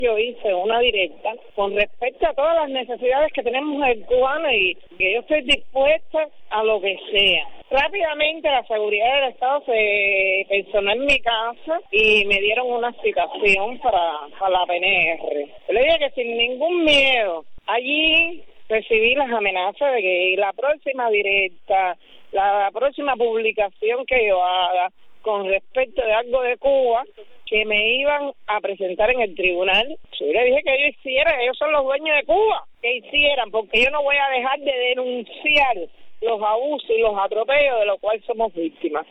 Yo hice una directa con respecto a todas las necesidades que tenemos el cubano y que yo estoy dispuesta a lo que sea. Rápidamente la seguridad del Estado se personó en mi casa y me dieron una citación para la PNR. Yo le dije que sin ningún miedo, allí recibí las amenazas de que la próxima directa, la próxima publicación que yo haga con respecto de algo de Cuba, que me iban a presentar en el tribunal. Yo le dije que ellos hicieran, ellos son los dueños de Cuba, que hicieran, porque yo no voy a dejar de denunciar los abusos y los atropellos de los cuales somos víctimas.